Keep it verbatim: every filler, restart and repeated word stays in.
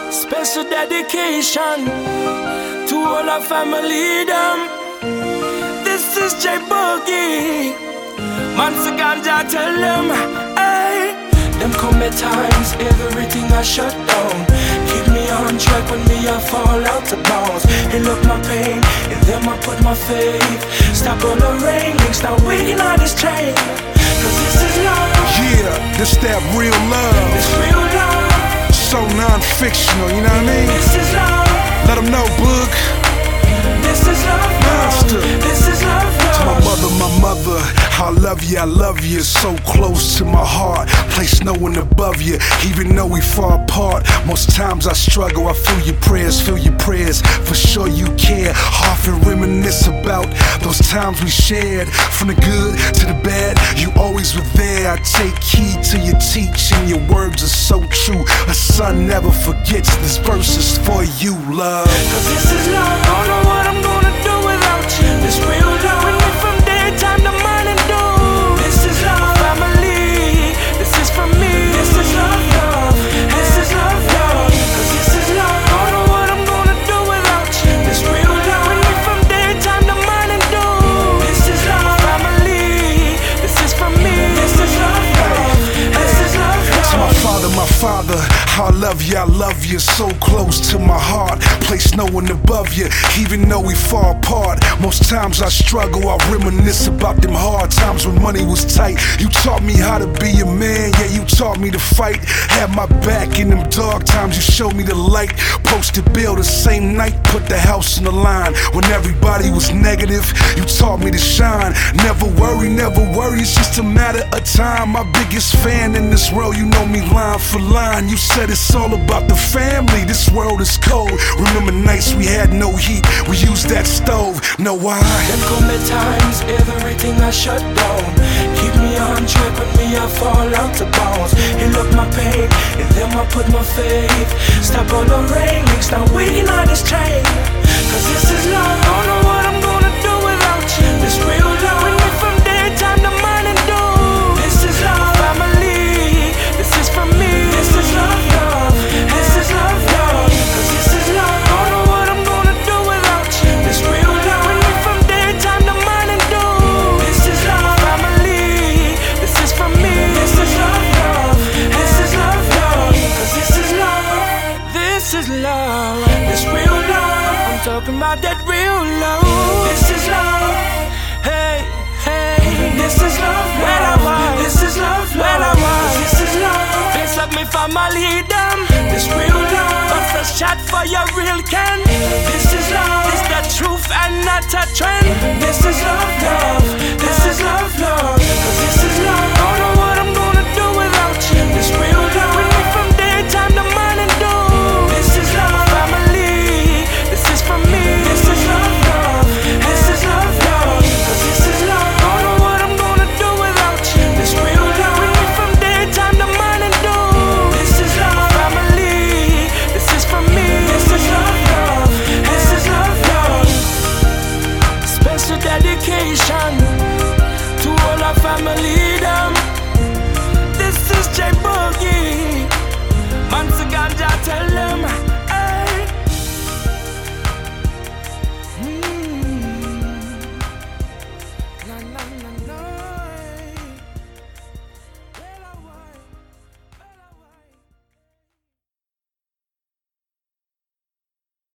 Special dedication to all our family them. This is J Boogie. Man for ganja tell them, hey. Them come at times, everything I shut down. Keep me on track when me I fall out of bounds. And look my pain, and then I put my faith. Stop on the rain, start waiting on this train. Cause this is love. Yeah, this that real love. This real love. So non-fictional, you know what I mean? This is love. Let them know, Boog. This is love, Monster. This is love, love. To my mother, my mother, I love you, I love you. So close to my heart, place no one above you. Even though we far apart, most times I struggle. I feel your prayers, feel your prayers. For sure you care. Often reminisce about those times we shared. From the good to the bad, you always were there. I take heed to your teaching, your words are so true. A son never forgets, this verse is for you, love. Cause this is love. Don't know what I'm gonna do without you. This real love. With me from daytime to morning dew. This is love, family. This is for me. This is love, love. This is love, love. Cause this is love. Don't know what I'm gonna do without you. This real love. With me from daytime to morning dew. This is love, family. This is for me. This is love, love. This is love, love. To my father, my father, I love you, I love you. So close to my heart, place no one above you. Even though we far apart, most times I struggle. I reminisce about them hard times when money was tight. You taught me how to be a man, yeah, you taught me to fight. Had my back in them dark times, you showed me the light. Posted bill the same night, put the house on the line. When everybody was negative, you taught me to shine. Never worry, never worry, it's just a matter of time. My biggest fan in this world, you know me line for line. You said it's all about the family, this world is cold. Remember nights we had no heat, we used that stove. Know why? Them come at times, everything I shut down. Keep me on track when me I fall out of bounds. And look my pain, and then I put my faith. Stop on the rain, start waiting on this train. Cause this is love. Don't know what I'm gonna do without you. This real love. With me from daytime to morning dew. This is love, family. This is for me. This is love, love. This is love, love. Cause this is love. Don't know what I'm gonna do without you. This real love. With me from daytime to morning dew. This is love, family. This is for me. This is love, love. This is love, love. Cause this is love. This is love. This real love. I'm talking about that real love. This is love. Hey, hey. This is love. Where I was. This is love. Where I was. This is love. Face up me family them. This real love. Bust a shot for your real can. This is love. This the truth and not a trend. This is love, love. This is love, love. Cause this is love.